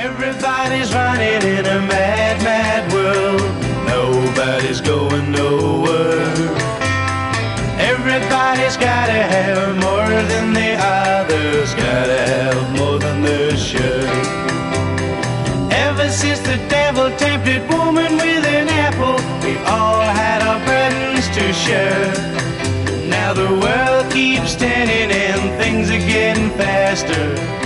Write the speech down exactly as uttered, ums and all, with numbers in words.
Everybody's running in a mad, mad world. Nobody's going nowhere. Everybody's gotta have more than the others, gotta have more than they should. Ever since the devil tempted woman with an apple, we've all had our burdens to share. Now the world keeps turning and things are getting faster.